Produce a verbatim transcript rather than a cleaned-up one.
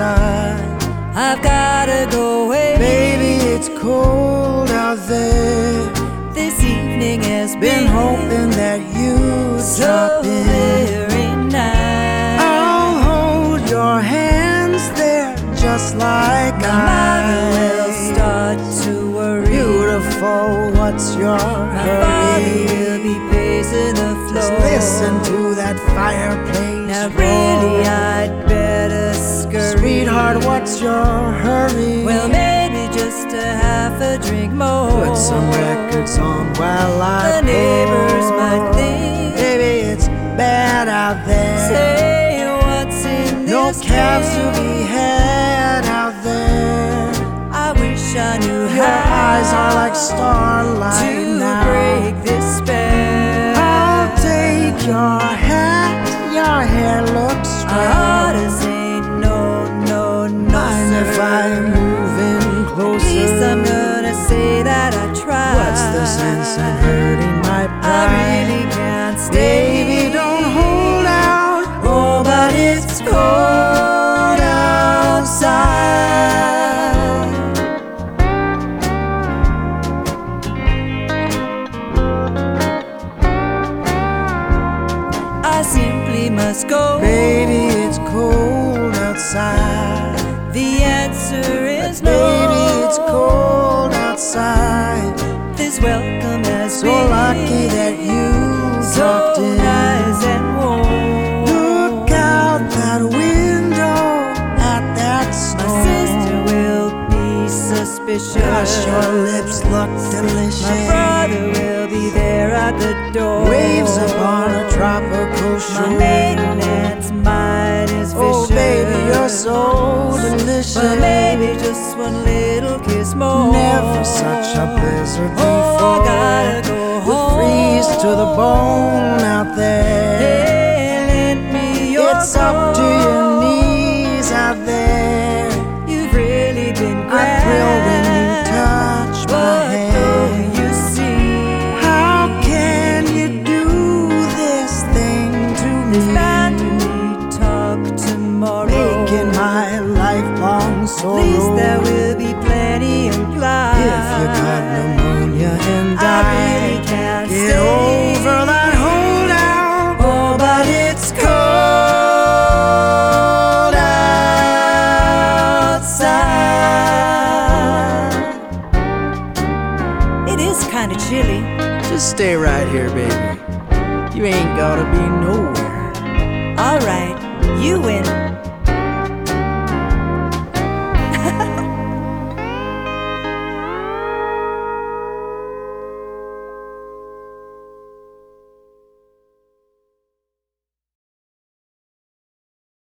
outside. I've gotta go away. Baby, it's cold out there. This evening has Been been hoping that you'd so drop in. very nice. I'll hold your hands there just like My mother will I. start to worry. Beautiful, what's your My father hurry? will be pacing the Just floor. listen to that fireplace Now roar. really I'd better scurry. Sweetheart, what's your hurry? Well, maybe just a half a drink more. Put some records on while I The neighbors pour. might think, baby, it's bad out there. say what's in this No cabs to drink? be had out there. I wish I knew Your how eyes are like starlight to now. break this spell. I'll take your hat, your hair looks I swell. ought to say no, no, no, Mind sir. if I move in closer? At least I'm gonna say that I tried. What's the sense in hurting my I pride? really can't stay. Baby, don't hold out. Oh, but it's cold outside. I simply must go. Baby, it's cold outside. The answer is no. Baby, it's cold outside. This welcome has So been lucky that you so dropped in. nice and warm. Look out that window at that My snow. sister will be suspicious. Gosh, your lips look delicious. My brother will be there at the door. Waves upon a tropical My shore. maiden aunt's mind is vicious. Oh, baby, you're so delicious. But maybe just one little kiss more. Never such a blizzard Oh, before. I gotta go We home. freeze to the bone out there. Hey, lend me your It's up to your knees out there. You've really been I grand. thrill when you touch my But hand. don't you see? How can you do this thing to me? Plan we talk tomorrow. Making my lifelong sorrow. At least there will be plenty implied. If you got pneumonia and I die, really can't get stay. over that holdout. Oh, but it's cold outside. It is kind of chilly. Just stay right here, baby. You ain't gotta be nowhere. All right, you win.